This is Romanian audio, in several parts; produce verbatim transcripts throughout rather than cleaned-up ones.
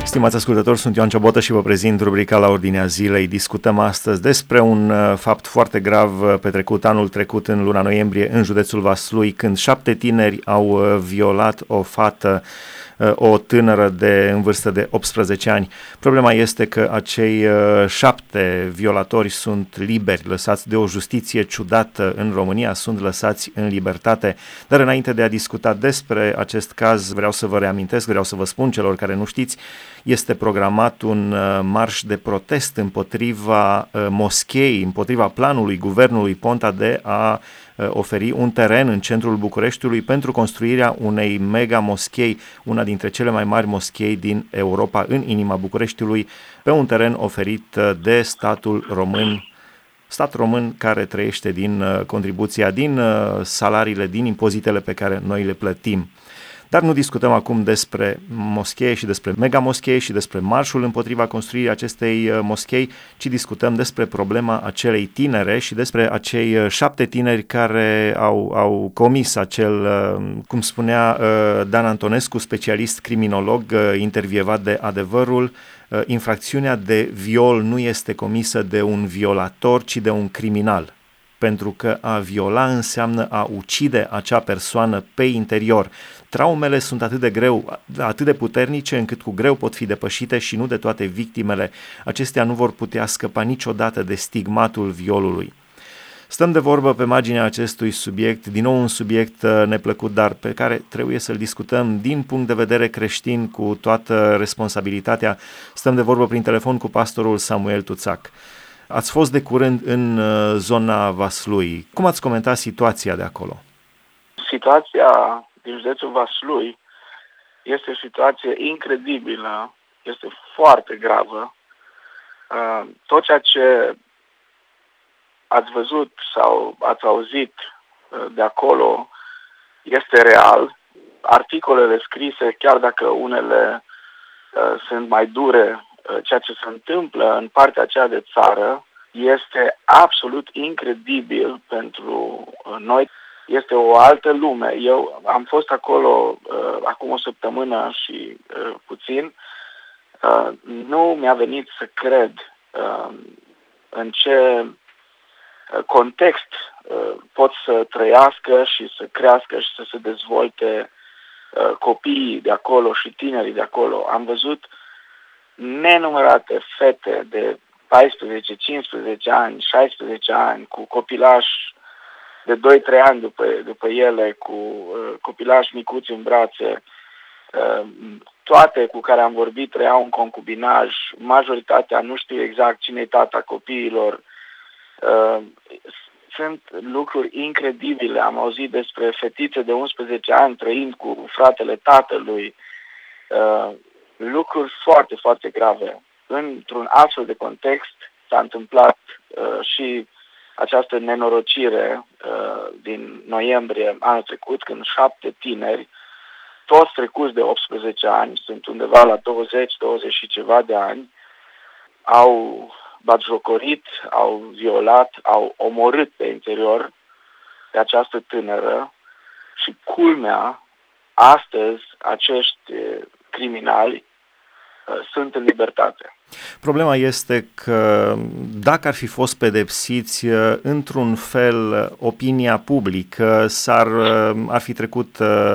Stimați ascultători, sunt Ioan Ciobotă și vă prezint rubrica La Ordinea Zilei. Discutăm astăzi despre un uh, fapt foarte grav uh, petrecut anul trecut în luna noiembrie în județul Vaslui, când șapte tineri au uh, violat o fată, uh, o tânără de în vârstă de optsprezece ani. Problema este că acei uh, șapte violatori sunt liberi, lăsați de o justiție ciudată în România, sunt lăsați în libertate. Dar înainte de a discuta despre acest caz, vreau să vă reamintesc, vreau să vă spun celor care nu știți, este programat un uh, marș de protest împotriva uh, moscheei, împotriva planului guvernului Ponta de a uh, oferi un teren în centrul Bucureștiului pentru construirea unei mega moschei, una dintre cele mai mari moschei din Europa, în inima Bucureștiului, pe un teren oferit uh, de statul român, stat român care trăiește din uh, contribuția, din uh, salariile, din impozitele pe care noi le plătim. Dar nu discutăm acum despre moschee și despre mega-moschee și despre marșul împotriva construirii acestei moschei, ci discutăm despre problema acelei tinere și despre acei șapte tineri care au, au comis acel, cum spunea Dan Antonescu, specialist criminolog intervievat de Adevărul, infracțiunea de viol nu este comisă de un violator, ci de un criminal. Pentru că a viola înseamnă a ucide acea persoană pe interior. Traumele sunt atât de greu, atât de puternice, încât cu greu pot fi depășite și nu de toate victimele. Acestea nu vor putea scăpa niciodată de stigmatul violului. Stăm de vorbă pe marginea acestui subiect, din nou un subiect neplăcut, dar pe care trebuie să-l discutăm din punct de vedere creștin cu toată responsabilitatea. Stăm de vorbă prin telefon cu pastorul Samuel Tuțac. Ați fost de curând în zona Vaslui. Cum ați comentat situația de acolo? Situația din județul Vaslui este o situație incredibilă, este foarte gravă. Tot ceea ce ați văzut sau ați auzit de acolo este real. Articolele scrise, chiar dacă unele sunt mai dure, ceea ce se întâmplă în partea aceea de țară este absolut incredibil pentru noi. Este o altă lume. Eu am fost acolo uh, acum o săptămână și uh, puțin. Uh, nu mi-a venit să cred uh, în ce context uh, pot să trăiască și să crească și să se dezvolte uh, copiii de acolo și tinerii de acolo. Am văzut nenumărate fete de paisprezece, cincisprezece ani, șaisprezece ani, cu copilași de doi trei ani după, după ele, cu uh, copilași micuți în brațe, uh, toate cu care am vorbit trăiau în concubinaj, majoritatea nu știu exact cine-i tata copiilor. Uh, sunt lucruri incredibile. Am auzit despre fetițe de unsprezece ani trăind cu fratele tatălui, uh, lucruri foarte, foarte grave. Într-un astfel de context s-a întâmplat uh, și această nenorocire uh, din noiembrie anul trecut, când șapte tineri, toți trecuți de optsprezece ani, sunt undeva la douăzeci, douăzeci și ceva de ani, au batjocorit, au violat, au omorât pe interior pe această tânără și culmea, astăzi acești criminali uh, sunt în libertate. Problema este că dacă ar fi fost pedepsiți, într-un fel, opinia publică s-ar, ar fi trecut,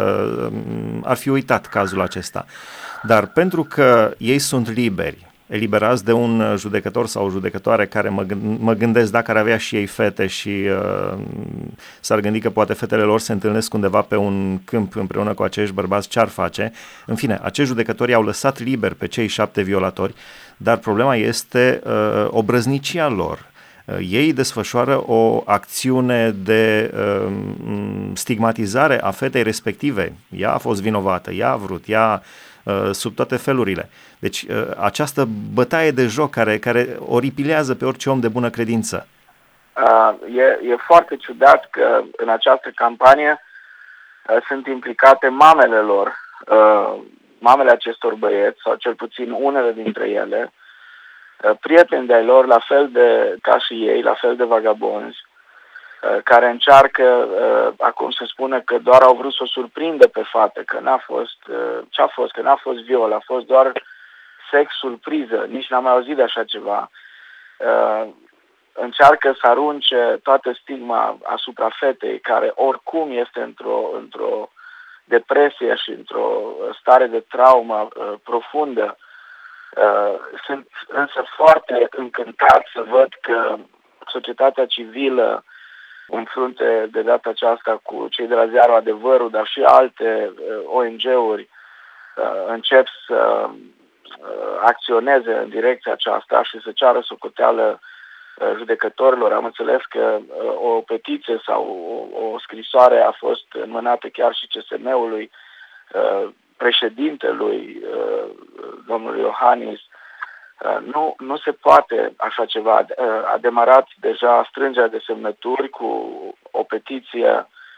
ar fi uitat cazul acesta. Dar pentru că ei sunt liberi, eliberați de un judecător sau o judecătoare care mă, mă gândesc dacă ar avea și ei fete și uh, s-ar gândi că poate fetele lor se întâlnesc undeva pe un câmp împreună cu acești bărbați, ce-ar face? În fine, acești judecători au lăsat liber pe cei șapte violatori, dar problema este uh, obrăznicia lor. Uh, ei desfășoară o acțiune de uh, stigmatizare a fetei respective. Ea a fost vinovată, ea a vrut, ea sub toate felurile. Deci această bătaie de joc care, care oripilează pe orice om de bună credință. E, e foarte ciudat că în această campanie sunt implicate mamele lor, mamele acestor băieți, sau cel puțin unele dintre ele, prieteni de-ai lor, la fel de ca și ei, la fel de vagabonzi, care încearcă, acum se spune că doar au vrut să o surprindă pe fată, că n-a fost, ce a fost, că n-a fost viol, a fost doar sex surpriză, nici n-am mai auzit de așa ceva. Uh, încearcă să arunce toată stigma asupra fetei, care oricum este într-o, într-o depresie și într-o stare de traumă uh, profundă. Uh, sunt însă foarte încântat să văd că societatea civilă, în frunte de data aceasta cu cei de la Ziarul Adevărul, dar și alte uh, O N G-uri, uh, încep să uh, acționeze în direcția aceasta și să ceară socoteală uh, judecătorilor. Am înțeles că uh, o petiție sau o, o scrisoare a fost înmânată chiar și C S M-ului, uh, președintelui, uh, domnul Iohannis. Uh, nu, nu se poate așa ceva. Uh, a demarat deja strângerea de semnături cu o petiție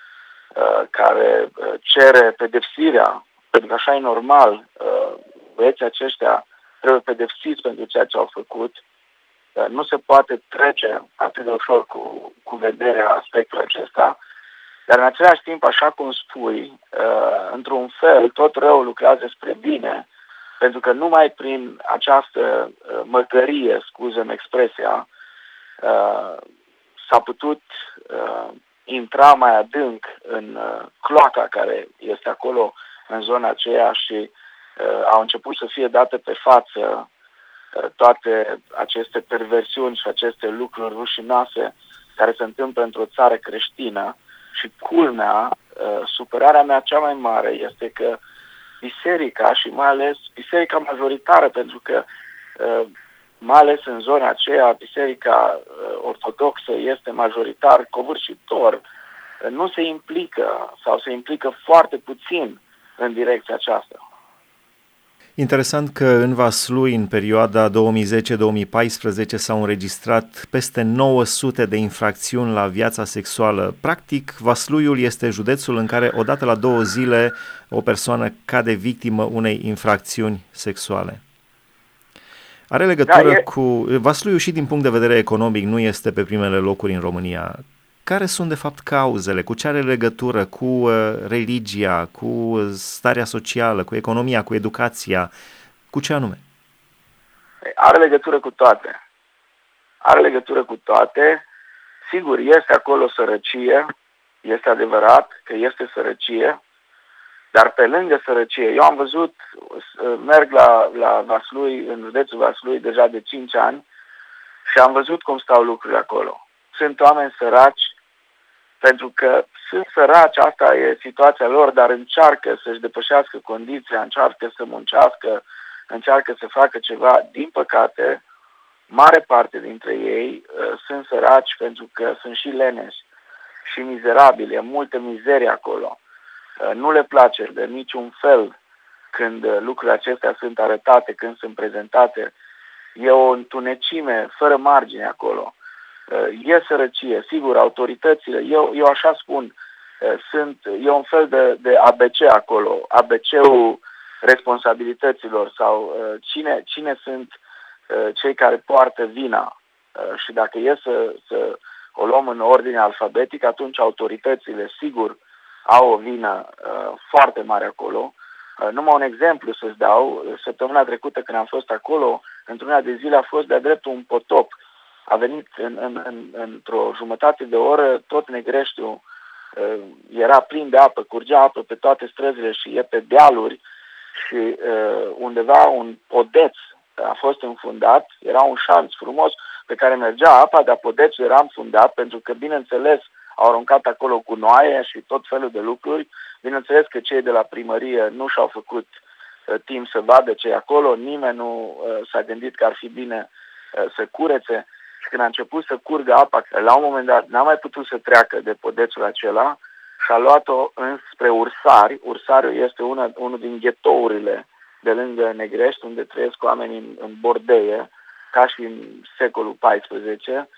uh, care uh, cere pedepsirea, pentru că așa e normal. Uh, băieții aceștia trebuie pedepsiți pentru ceea ce au făcut. Uh, nu se poate trece atât de ușor cu, cu vederea aspectul acesta. Dar în același timp, așa cum spui, uh, într-un fel, tot răul lucrează spre bine, pentru că numai prin această uh, măgărie, scuză-mi expresia, uh, s-a putut uh, intra mai adânc în uh, cloaca care este acolo în zona aceea și uh, au început să fie date pe față uh, toate aceste perversiuni și aceste lucruri rușinoase care se întâmplă într-o țară creștină. Și culmea, uh, supărarea mea cea mai mare este că biserica și mai ales biserica majoritară, pentru că uh, mai ales în zona aceea biserica uh, ortodoxă este majoritar covârșitor, uh, nu se implică sau se implică foarte puțin în direcția aceasta. Interesant că în Vaslui, în perioada două mii zece două mii paisprezece, s-au înregistrat peste nouă sute de infracțiuni la viața sexuală. Practic, Vasluiul este județul în care odată la două zile o persoană cade victimă unei infracțiuni sexuale. Are legătură da, e... cu... Vasluiul și din punct de vedere economic nu este pe primele locuri în România. Care sunt de fapt cauzele? Cu ce are legătură? Cu uh, religia, cu starea socială, cu economia, cu educația? Cu ce anume? Are legătură cu toate. Are legătură cu toate. Sigur, este acolo sărăcie. Este adevărat că este sărăcie. Dar pe lângă sărăcie, eu am văzut, merg la, la Vaslui, în județul Vaslui, deja de cinci ani și am văzut cum stau lucrurile acolo. Sunt oameni săraci, pentru că sunt săraci, asta e situația lor, dar încearcă să-și depășească condiția, încearcă să muncească, încearcă să facă ceva. Din păcate, mare parte dintre ei uh, sunt săraci pentru că sunt și leneși și mizerabili, e multă mizerie acolo. Uh, nu le place de niciun fel când uh, lucrurile acestea sunt arătate, când sunt prezentate. E o întunecime fără margine acolo. E sărăcie, sigur, autoritățile, eu, eu așa spun, sunt, e un fel de, de A B C acolo, A B C-ul responsabilităților sau cine, cine sunt cei care poartă vina. Și dacă e să, să o luăm în ordine alfabetică, atunci autoritățile, sigur, au o vină foarte mare acolo. Numai un exemplu să-ți dau, săptămâna trecută când am fost acolo, într-una de zile a fost de-a dreptul un potop. A venit în, în, în, într-o jumătate de oră, tot Negreștiul uh, era plin de apă, curgea apă pe toate străzile și e pe dealuri și uh, undeva un podeț a fost înfundat, era un șanț frumos pe care mergea apa, dar podețul era înfundat pentru că, bineînțeles, au aruncat acolo gunoaie și tot felul de lucruri. Bineînțeles că cei de la primărie nu și-au făcut uh, timp să vadă ce e acolo, nimeni nu uh, s-a gândit că ar fi bine uh, să curețe. Și când a început să curgă apa, la un moment dat n-a mai putut să treacă de podețul acela și a luat-o înspre Ursari. Ursariul este una, unul din ghetourile de lângă Negrești, unde trăiesc oamenii în, în bordeie, ca și în secolul paisprezece.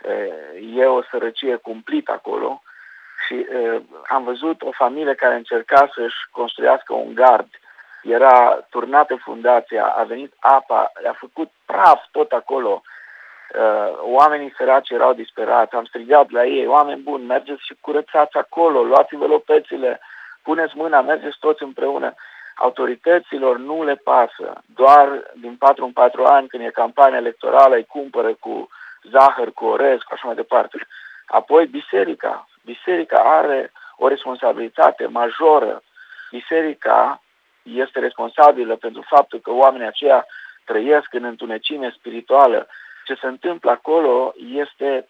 E o sărăcie cumplită acolo și e, am văzut o familie care încerca să-și construiască un gard. Era turnată fundația, a venit apa, a făcut praf tot acolo. Uh, oamenii săraci erau disperați, am strigat la ei, oameni buni, mergeți și curățați acolo, luați-vă lopețile, puneți mâna, mergeți toți împreună. autorităților nu le pasă. Doar din patru în patru ani, când e campania electorală, îi cumpără cu zahăr, cu orez, cu așa mai departe. Apoi biserica. Biserica are o responsabilitate majoră. Biserica este responsabilă pentru faptul că oamenii aceia trăiesc în întunecime spirituală. Ce se întâmplă acolo este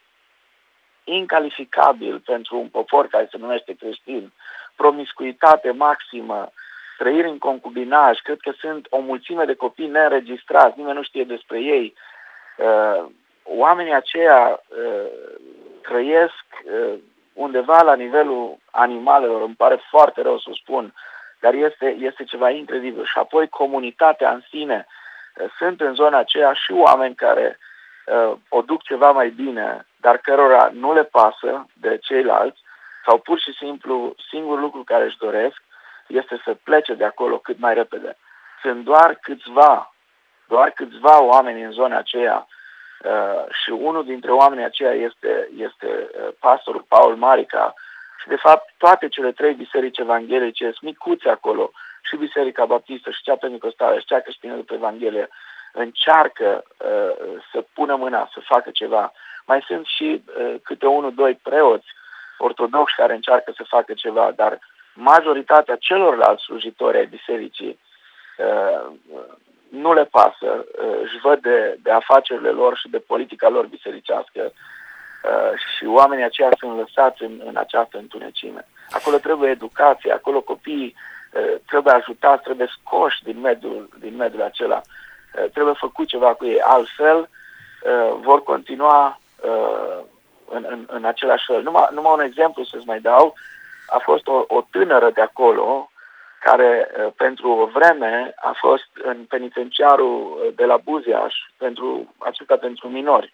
incalificabil pentru un popor care se numește creștin. Promiscuitate maximă, trăiri în concubinaj, cred că sunt o mulțime de copii neînregistrați, nimeni nu știe despre ei. Uh, oamenii aceia uh, trăiesc uh, undeva la nivelul animalelor, îmi pare foarte rău să o spun, dar este, este ceva incredibil. Și apoi comunitatea în sine, uh, sunt în zona aceea și oameni care uh, o duc ceva mai bine, dar cărora nu le pasă de ceilalți, sau pur și simplu singurul lucru care își doresc este să plece de acolo cât mai repede. Sunt doar câțiva, doar câțiva oameni în zona aceea uh, și unul dintre oamenii aceia este, este uh, pastorul Paul Marica și de fapt toate cele trei biserici evanghelice sunt micuțe acolo, și Biserica Baptistă, și cea Pentecostală, și cea creștină după Evanghelie, încearcă uh, să pună mâna, să facă ceva. Mai sunt și uh, câte unul, doi preoți ortodoxi care încearcă să facă ceva, dar majoritatea celorlalți slujitori ai bisericii uh, nu le pasă, uh, își văd de, de afacerile lor și de politica lor bisericească uh, și oamenii aceia sunt lăsați în, în această întunecime. Acolo trebuie educație, acolo copiii uh, trebuie ajutați, trebuie scoși din mediul, din mediul acela, uh, trebuie făcut ceva cu ei, altfel uh, vor continua uh, în, în, în același fel. Numai, numai un exemplu să-ți mai dau. A fost o, o tânără de acolo care pentru o vreme a fost în penitenciarul de la Buziaș, pentru, acesta pentru minori.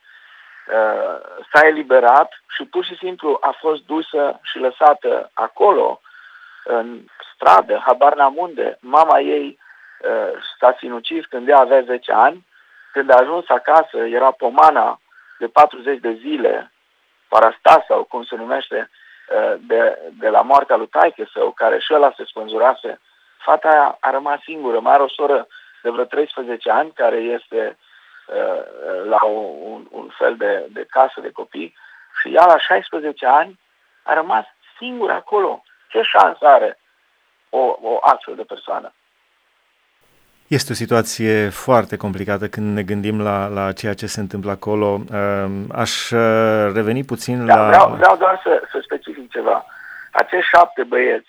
S-a eliberat și pur și simplu a fost dusă și lăsată acolo, în stradă, habar n-am unde. Mama ei s-a sinucis când ea avea zece ani. Când a ajuns acasă, era pomana de patruzeci de zile, parastas sau cum se numește, De, de la moartea lui taică său, care și ăla se spânzurase. Fata aia a rămas singură. Mai are o soră de vreo treisprezece ani care este uh, la un, un fel de, de casă de copii și ea la șaisprezece ani a rămas singură acolo. Ce șansă are o, o astfel de persoană? Este o situație foarte complicată când ne gândim la, la ceea ce se întâmplă acolo. Aș reveni puțin da, la... Vreau, vreau doar să, să specific ceva. Acești șapte băieți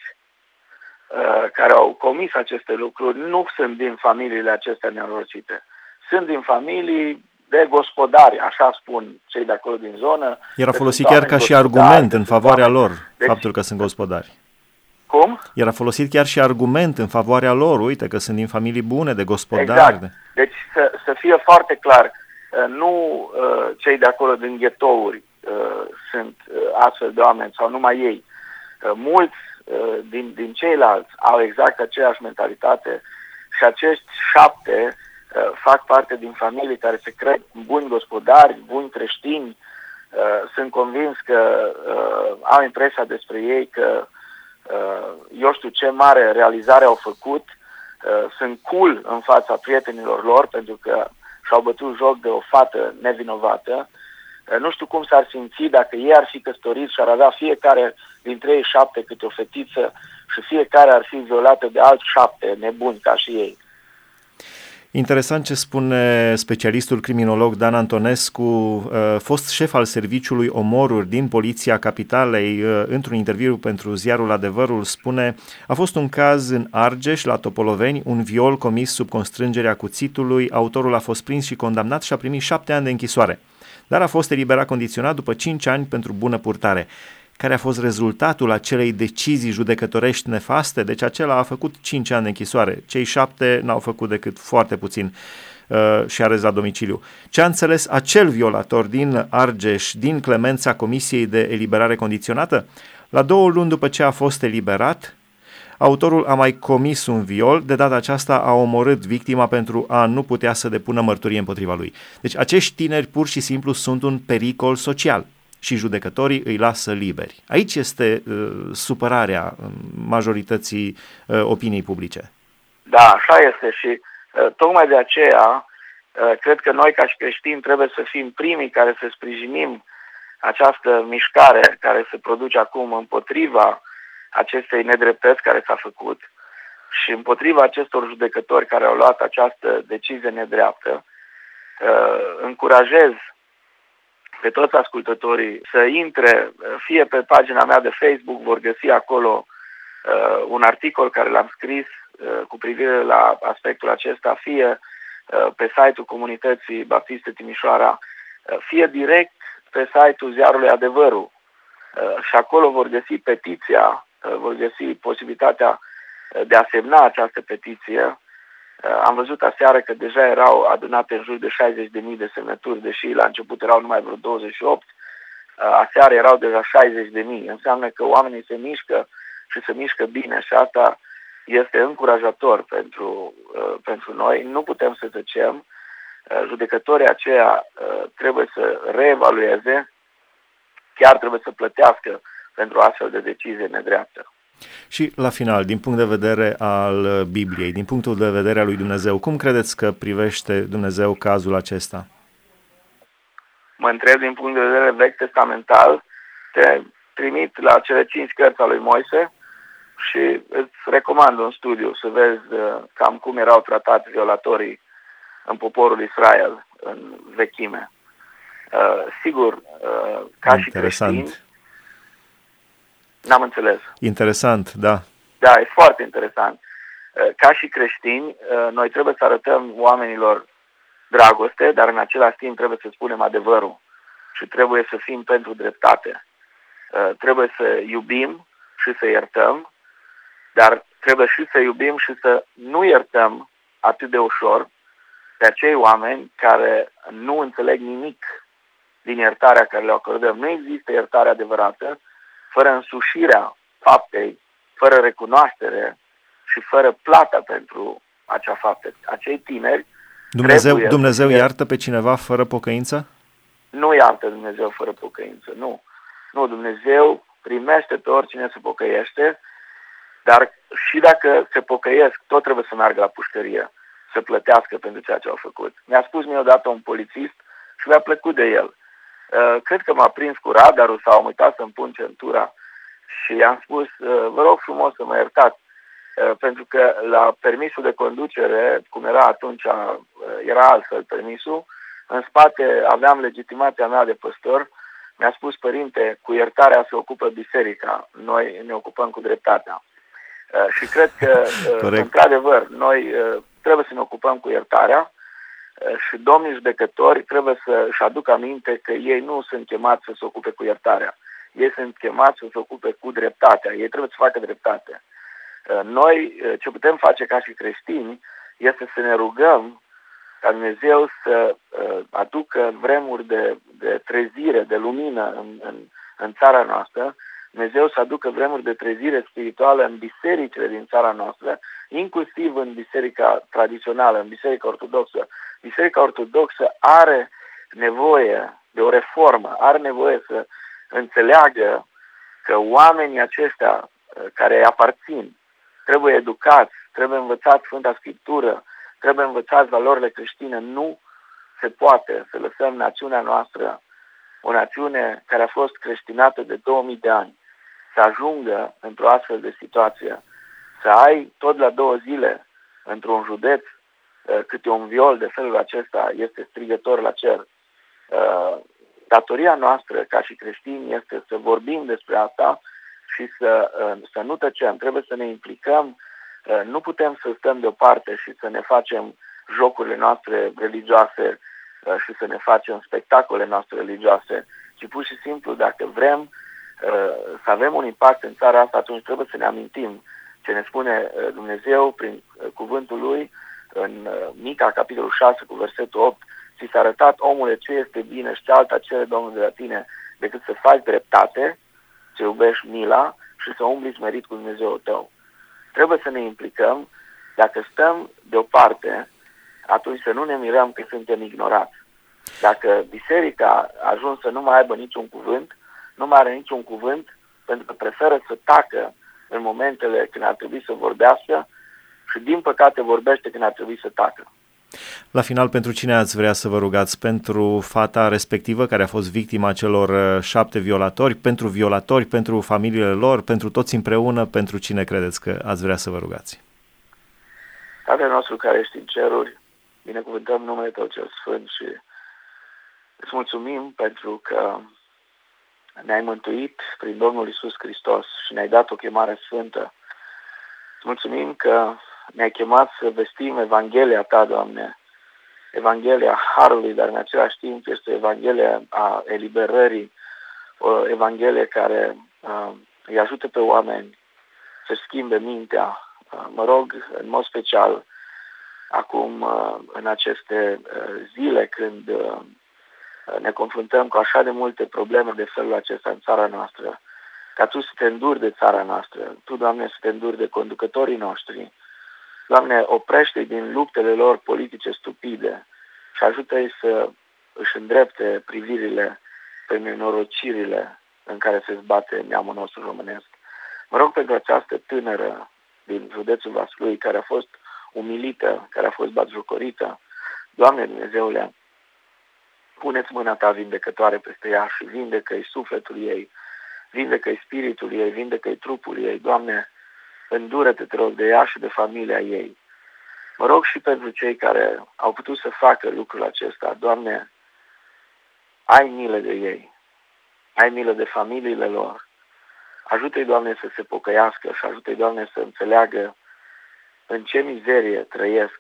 uh, care au comis aceste lucruri nu sunt din familiile acestea nenorocite. Sunt din familii de gospodari, așa spun cei de acolo din zonă. Era folosit chiar ca și argument în favoarea lor, deci, faptul că sunt gospodari. Cum? Era folosit chiar și argument în favoarea lor, uite că sunt din familii bune, de gospodari. Exact. Deci să, să fie foarte clar, nu uh, cei de acolo din ghetouri uh, sunt uh, astfel de oameni sau numai ei. Uh, mulți uh, din, din ceilalți au exact aceeași mentalitate și acești șapte uh, fac parte din familii care se cred buni gospodari, buni creștini. Uh, sunt convins că uh, au impresia despre ei că eu știu ce mare realizare au făcut, sunt cool în fața prietenilor lor pentru că și-au bătut joc de o fată nevinovată. Nu știu cum s-ar simți dacă ei ar fi căsătoriți și ar avea fiecare dintre ei șapte câte o fetiță și fiecare ar fi violată de alți șapte nebuni ca și ei. Interesant ce spune specialistul criminolog Dan Antonescu, fost șef al serviciului omoruri din Poliția Capitalei, într-un interviu pentru ziarul Adevărul, spune: a fost un caz în Argeș, la Topoloveni, un viol comis sub constrângerea cuțitului, autorul a fost prins și condamnat și a primit șapte ani de închisoare, dar a fost eliberat condiționat după cinci ani pentru bună purtare. Care a fost rezultatul acelei decizii judecătorești nefaste? Deci acela a făcut cinci ani de închisoare, cei șapte n-au făcut decât foarte puțin uh, și arest la domiciliu. Ce a înțeles acel violator din Argeș, din clemența Comisiei de Eliberare Condiționată? La două luni după ce a fost eliberat, autorul a mai comis un viol, de data aceasta a omorât victima pentru a nu putea să depună mărturie împotriva lui. Deci acești tineri pur și simplu sunt un pericol social și judecătorii îi lasă liberi. Aici este uh, supărarea majorității uh, opiniei publice. Da, așa este și uh, tocmai de aceea uh, cred că noi ca și creștini trebuie să fim primii care să sprijinim această mișcare care se produce acum împotriva acestei nedreptăți care s-a făcut și împotriva acestor judecători care au luat această decizie nedreaptă. Uh, încurajez pe toți ascultătorii să intre, fie pe pagina mea de Facebook, vor găsi acolo uh, un articol care l-am scris uh, cu privire la aspectul acesta, fie uh, pe site-ul Comunității Baptiste Timișoara, uh, fie direct pe site-ul Ziarului Adevărul. Uh, și acolo vor găsi petiția, uh, vor găsi posibilitatea uh, de a semna această petiție. Am văzut aseară că deja erau adunate în jur de șaizeci de mii de semnături, deși la început erau numai vreo douăzeci și opt. Aseară erau deja șaizeci de mii. Înseamnă că oamenii se mișcă și se mișcă bine și asta este încurajator pentru, pentru noi. Nu putem să tăcem. Judecătorii aceia trebuie să reevalueze, chiar trebuie să plătească pentru astfel de decizie nedreaptă. Și la final, din punct de vedere al Bibliei, din punctul de vedere al lui Dumnezeu, cum credeți că privește Dumnezeu cazul acesta? Mă întreb din punct de vedere vechi testamental, te trimit la cele cinci cărți ale lui Moise și îți recomand un studiu să vezi cam cum erau tratați violatorii în poporul Israel în vechime. Uh, sigur, uh, ca Interesant. și creștini, n-am înțeles. Interesant, da. Da, e foarte interesant. Ca și creștini, noi trebuie să arătăm oamenilor dragoste, dar în același timp trebuie să spunem adevărul și trebuie să fim pentru dreptate. Trebuie să iubim și să iertăm, dar trebuie și să iubim și să nu iertăm atât de ușor pe acei oameni care nu înțeleg nimic din iertarea care le acordăm. Nu există iertare adevărată fără însușirea faptei, fără recunoaștere și fără plata pentru acea faptă. Acei tineri Dumnezeu, Dumnezeu iartă pe cineva fără pocăință? Nu iartă Dumnezeu fără pocăință, nu. Nu, Dumnezeu primește pe oricine se pocăiește, dar și dacă se pocăiesc, tot trebuie să meargă la pușcărie, să plătească pentru ceea ce au făcut. Mi-a spus mie odată un polițist și mi-a plăcut de el. Uh, cred că m-a prins cu radarul sau am uitat să-mi pun centura și i-am spus, uh, vă rog frumos să mă iertați, uh, pentru că la permisul de conducere, cum era atunci, uh, era altfel permisul, în spate aveam legitimația mea de păstor, mi-a spus, părinte, cu iertarea se ocupă biserica, noi ne ocupăm cu dreptatea. Uh, și cred că, uh, într-adevăr, noi uh, trebuie să ne ocupăm cu iertarea, și domnii judecători trebuie să-și aducă aminte că ei nu sunt chemați să se ocupe cu iertarea. Ei sunt chemați să se ocupe cu dreptatea. Ei trebuie să facă dreptate. Noi, ce putem face ca și creștini, este să ne rugăm ca Dumnezeu să aducă vremuri de, de trezire, de lumină în, în, în țara noastră, Dumnezeu să aducă vremuri de trezire spirituală în bisericile din țara noastră, inclusiv în biserica tradițională, în biserica ortodoxă. Biserica ortodoxă are nevoie de o reformă, are nevoie să înțeleagă că oamenii aceștia care îi aparțin trebuie educați, trebuie învățați Sfânta Scriptură, trebuie învățați valorile creștine. Nu se poate să lăsăm națiunea noastră, o națiune care a fost creștinată de două mii de ani, să ajungă într-o astfel de situație, să ai tot la două zile într-un județ câte un viol de felul acesta, este strigător la cer. Datoria noastră ca și creștini este să vorbim despre asta și să, să nu tăcem. Trebuie să ne implicăm. Nu putem să stăm deoparte și să ne facem jocurile noastre religioase și să ne facem spectacole noastre religioase, ci pur și simplu, dacă vrem să avem un impact în țara asta, atunci trebuie să ne amintim ce ne spune Dumnezeu prin cuvântul Lui în Mica, capitolul șase, cu versetul opt, ți s-a arătat, omule, ce este bine și ce alta cere Domnul de la tine decât să faci dreptate, să iubești mila și să umbli smerit cu Dumnezeul tău. Trebuie să ne implicăm. Dacă stăm deoparte, atunci să nu ne mirăm că suntem ignorați. Dacă biserica a ajuns să nu mai aibă niciun cuvânt, nu mai are niciun cuvânt, pentru că preferă să tacă în momentele când ar trebui să vorbească, și din păcate vorbește când ar trebui să tacă. La final, pentru cine ați vrea să vă rugați? Pentru fata respectivă care a fost victima celor șapte violatori, pentru violatori, pentru familiile lor, pentru toți împreună, pentru cine credeți că ați vrea să vă rugați? Tatăl nostru care ești în ceruri, binecuvântăm numele Tău cel Sfânt și îți mulțumim pentru că ne-ai mântuit prin Domnul Iisus Hristos și ne-ai dat o chemare sfântă. Îți mulțumim că ne-ai chemat să vestim Evanghelia Ta, Doamne, Evanghelia Harului, dar în același timp este Evanghelia a eliberării, o Evanghelie care uh, îi ajută pe oameni să schimbe mintea. Uh, mă rog, în mod special, acum, uh, în aceste uh, zile când uh, ne confruntăm cu așa de multe probleme de felul acesta în țara noastră, ca Tu să te înduri de țara noastră, Tu, Doamne, să te înduri de conducătorii noștri. Doamne, oprește-i din luptele lor politice stupide și ajută-i să își îndrepte privirile pe nenorocirile în care se zbate neamul nostru românesc. Mă rog pentru această tânără din județul Vaslui, care a fost umilită, care a fost batjocorită. Doamne Dumnezeule, pune-ți mâna Ta vindecătoare peste ea și vindecă-i sufletul ei, vindecă-i spiritul ei, vindecă-i trupul ei. Doamne, îndură-te, te rog, de ea și de familia ei. Mă rog și pentru cei care au putut să facă lucrul acesta. Doamne, ai milă de ei, ai milă de familiile lor. Ajută-i, Doamne, să se pocăiască și ajută-i, Doamne, să înțeleagă în ce mizerie trăiesc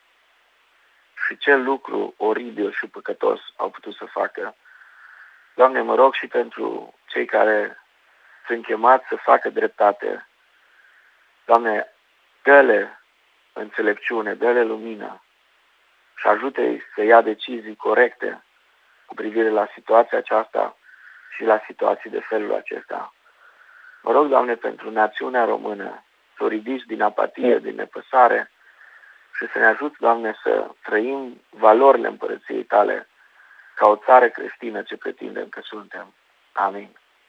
și ce lucru oribil și păcătos au putut să facă. Doamne, mă rog și pentru cei care sunt chemați să facă dreptate. Doamne, dă-le înțelepciune, dă-le lumină și ajută-i să ia decizii corecte cu privire la situația aceasta și la situații de felul acesta. Mă rog, Doamne, pentru națiunea română să o ridici din apatie, din nepăsare și să ne ajuți, Doamne, să trăim valorile împărăției Tale ca o țară creștină ce pretindem că suntem. Amin.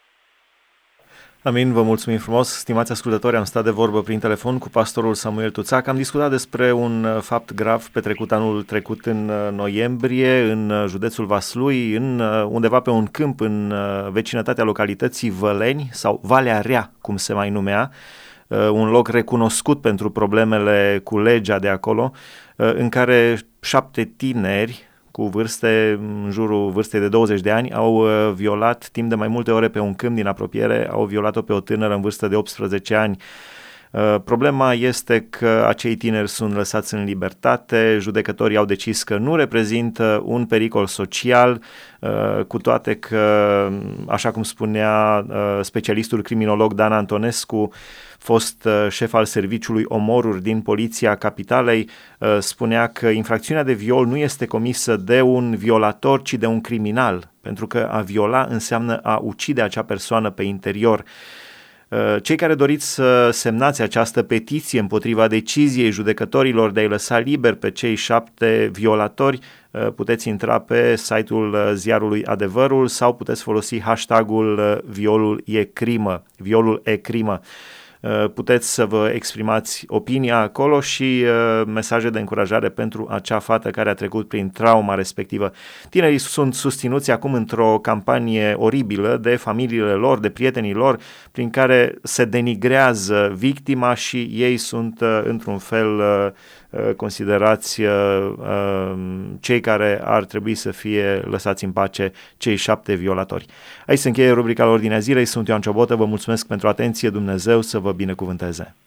Amin, vă mulțumim frumos. Stimați ascultători, am stat de vorbă prin telefon cu pastorul Samuel Tuțac. Am discutat despre un fapt grav petrecut anul trecut în noiembrie în județul Vaslui, în, undeva pe un câmp în vecinătatea localității Văleni sau Valea Rea, cum se mai numea, un loc recunoscut pentru problemele cu legea de acolo, în care șapte tineri cu vârste, în jurul vârstei de douăzeci de ani, au violat timp de mai multe ore pe un câmp din apropiere, au violat-o pe o tânără în vârstă de optsprezece ani. Problema este că acei tineri sunt lăsați în libertate, judecătorii au decis că nu reprezintă un pericol social, cu toate că, așa cum spunea specialistul criminolog Dan Antonescu, fost șef al serviciului omoruri din Poliția Capitalei, spunea că infracțiunea de viol nu este comisă de un violator, ci de un criminal, pentru că a viola înseamnă a ucide acea persoană pe interior. Cei care doriți să semnați această petiție împotriva deciziei judecătorilor de a-i lăsa liber pe cei șapte violatori, puteți intra pe site-ul ziarului Adevărul sau puteți folosi hashtagul violul e crimă, violul e crimă. Puteți să vă exprimați opinia acolo și uh, mesaje de încurajare pentru acea fată care a trecut prin trauma respectivă. Tinerii sunt susținuți acum într-o campanie oribilă de familiile lor, de prietenii lor, prin care se denigrează victima și ei sunt uh, într-un fel uh, considerați uh, uh, cei care ar trebui să fie lăsați în pace, cei șapte violatori. Aici se încheie rubrica la Ordinea Zilei, sunt Ioan Ciobotă, vă mulțumesc pentru atenție, Dumnezeu să vă binecuvânteze.